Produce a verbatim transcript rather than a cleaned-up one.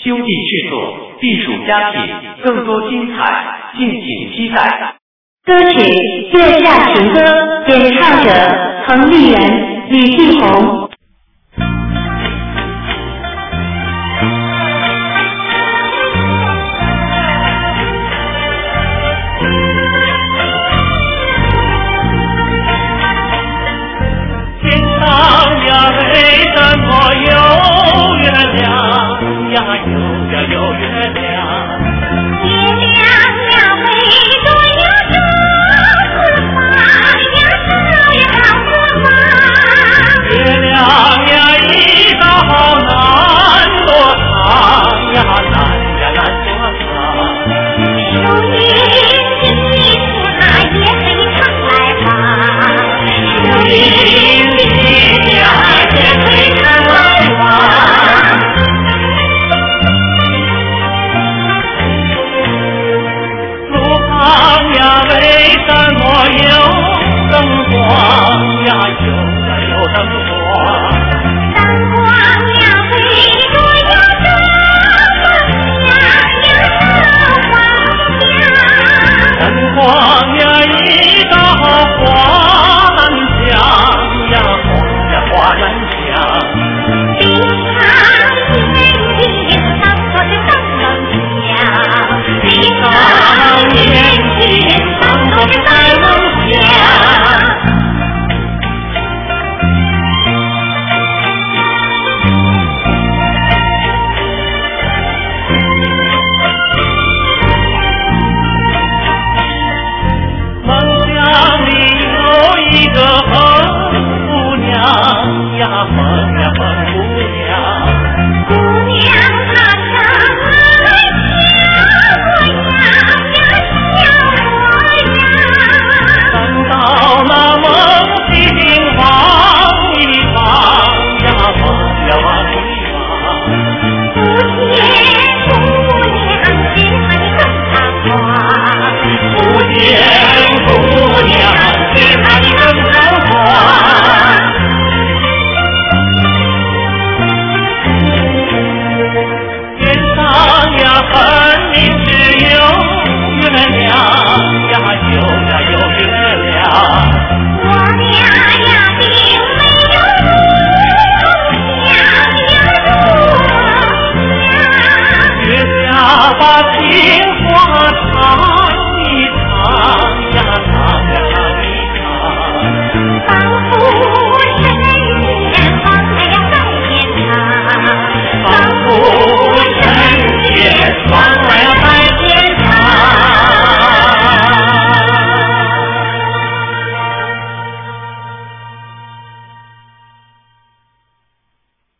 兄弟制作，必属佳品，更多精彩，敬请期待。 歌曲《月下情歌》，演唱者彭丽媛、吕继红。 天上呀，为什么有月亮呀？有呀有月亮。 月亮呀，为什么有四方呀？四呀四方。 月亮呀，一道难多长呀，难呀难多长。 树荫里出那也可以常来访。树荫里呀，也可以常来访。 路旁呀，为什么有灯光呀？有呀有灯光。 灯光呀，为什么有灯光呀？有灯光呀。 灯光呀，一道花篮香呀，花呀花篮香。 冰上眼睛当作是灯笼响，冰上眼睛当作是灯笼响。 梦想里有一个红姑娘呀，红呀红姑娘。 姑娘她长得像我呀， 等到那梦境望一望呀，望呀望一望。 不见姑娘只怕你更猖狂， 不见姑娘，只怕你更猖狂。天上呀，分明只有月亮呀，有呀有月亮。 我俩呀并没有梦想呀梦想。 月下把情